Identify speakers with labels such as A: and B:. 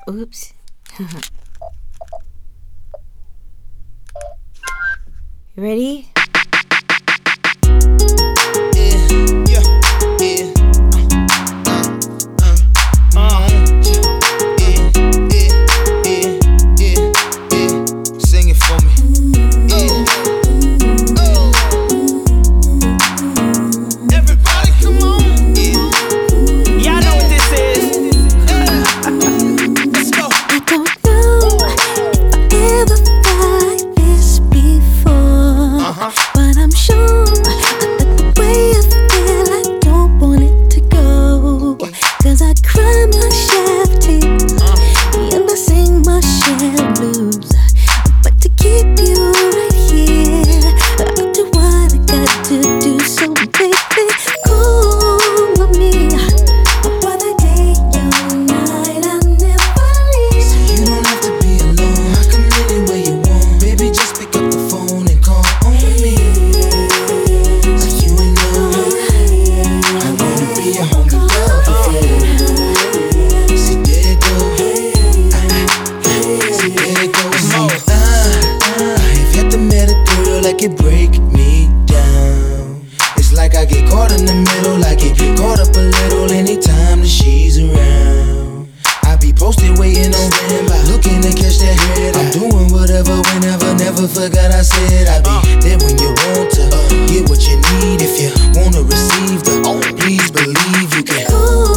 A: Oops. You ready?
B: Sing it for me. Everybody, come on. Y'all know what this is. Let's go.
C: I don't know if I ever felt like this before, but I'm sure that the way I feel, I don't want it to go. 'Cause I cry my share of tears, and I sing my share of blues, but to keep you right here, I'll do what I got to do. So baby, call on me. Whether day or night, I'll never leave.
B: You don't have to be alone. I come anywhere you want. Baby, just pick up the phone and call on me. Like you ain't know. I wanna be a home and love you. See, there it go. See, there it goes. I've had to met a girl that can break me down. It's like I get caught in the middle. I get caught up a little anytime that she's around. I be posted waiting on standby, looking to catch that head. I'm doing whatever, whenever, never forgot I said I be there when you want to get what you need. If you wanna receive the, please believe you can.
C: Call